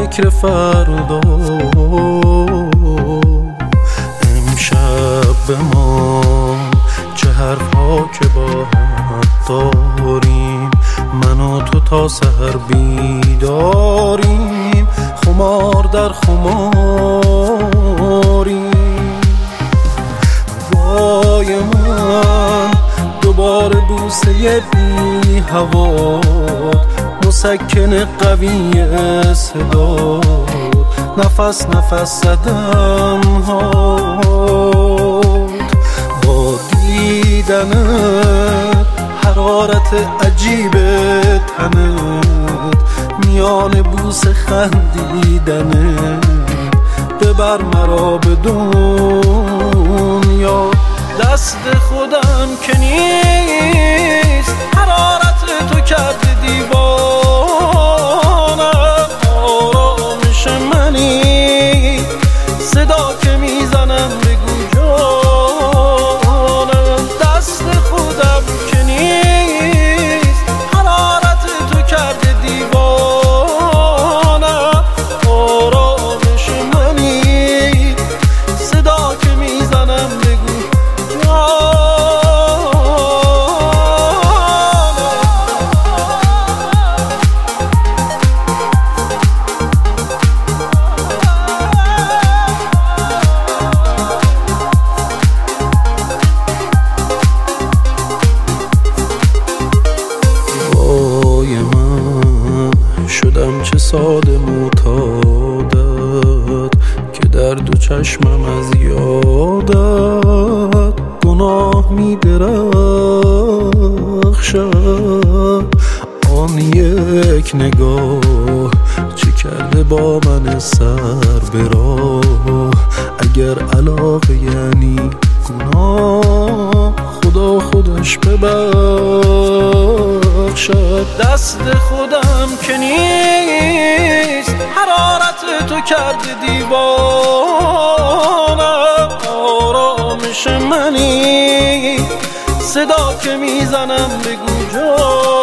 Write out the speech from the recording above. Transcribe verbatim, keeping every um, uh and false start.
فکر فردا. امشب بمان چه حرفا که با هم داریم، من و تو تا سحر بیداریم، خمار در خماریم. وای من دوباره بوسه بی هوات، مسکن قوی صدا، نفس نفس زدم هات. با دیدنت حرارت عجیب تنت، میان بوسه خندیدنت، ببر مرا به دنیا. دست خودم که نیست، حرارت تو کرده دیوانم، آرامش منی، صدا که میزنم بگو جانم. دست خودم که نیست، حرارت تو کرده دیوانم، آرامش منی، صدا که میزنم بگو شدم چه ساده معتادت، که در دو چشمم از یادت گناه می درخشد. آن یک نگاه چه کرده با من سر به راه، اگر علاقه یعنی گناه، خدا خودش ببخشد. دست خودم که نیست، حرارت تو کرده دیوانم، آرامش منی، صدا که میزنم بگو جا.